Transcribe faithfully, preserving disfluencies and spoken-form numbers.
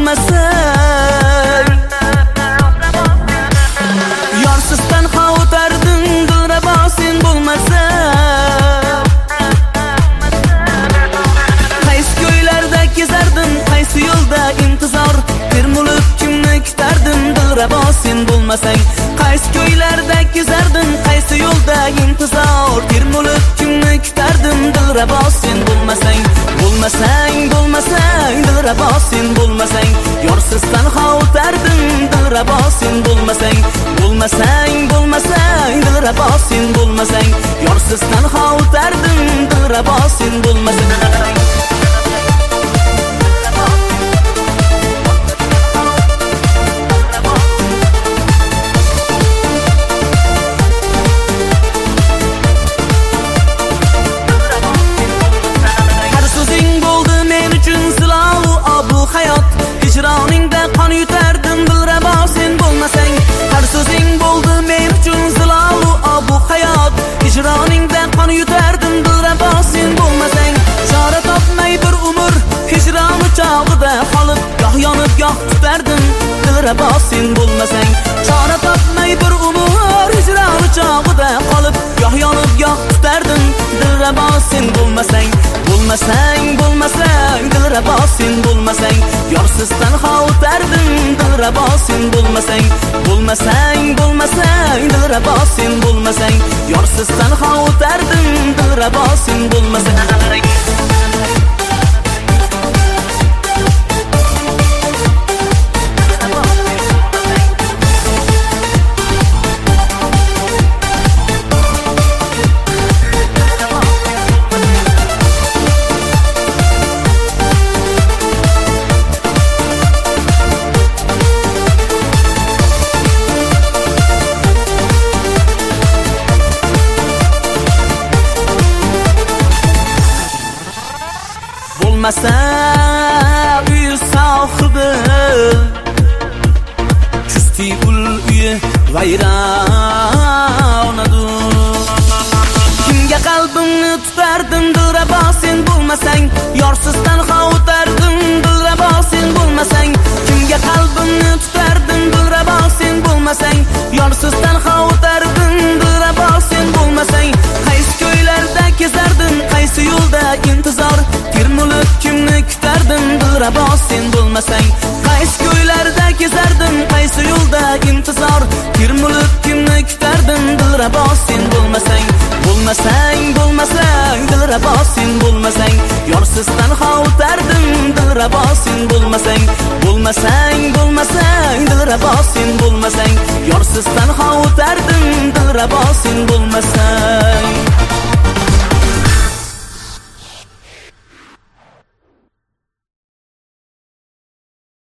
bulmasang, yorsiz tanho o'tarding dilrabo sen bulmasang. Qaysi ko'ylarda kezardin, qaysi yo'lda intizor, termulib kimni kutardin dilrabo sen bulmasang. Qaysi ko'ylarda kezardin, qaysi yo'lda intizor, termulib kimni kutardin dilrabo sen bulmasang. Bulmasang, bulmasang, dilrabo sen bulmasang, yorsiz tanho o'tardin dilrabo sen bulmasang. Bulmasang, bulmasang, dilrabo sen bulmasang, yorsiz tanho o'tardin dilrabo sen bulmasang. Hicroningda qon yutardim dilrabo sen bulmasang. Har so'zing bo'ldi men uchun zilovu obu hayot. Hicroningda qon yutardim dilrabo sen bulmasang. Chora topmay bir umr hicron chog'ida qolib, goh yonib goh tutardim dilrabo sen bulmasang. Chora topmay bir umr hicron chog'ida qolib, goh yonib goh tutardim dilrabo sen bulmasang. Bulmasang, bulmasang, dilrabo sen bulmasang, yorsiz tanho o'tardim dilrabo sen bulmasang. Bulmasang, bulmasang, dilrabo sen bulmasang, yorsiz tanho o'tardim dilrabo sen bulmasang. Bulmasa uy sohibi, justi ul uyi vayronadur. Kimga qalbimni tutardim dilrabo sen bulmasang, yorsiz tanho o'tardim dilrabo sen bulmasang. Kimga qalbimni tutardim dilrabo sen bulmasang, yorsiz tanho o'tardim dilrabo sen bulmasang. Qaysi ko'ylarda kezardin, qaysi yo'lda intizor, termulib kimni kutardin dilrabo sen bulmasang. Qaysi ko'ylarda kezardin, qaysi yo'lda intizor, termulib kimni kutardin dilrabo sen bulmasang. Bulmasang, bulmasang, dilrabo sen bulmasang, yorsiz tanho o'tardim dilrabo sen bulmasang. Bulmasang, bulmasang, dilrabo sen bulmasang, yorsiz tanho o'tardim dilrabo sen bulmasang.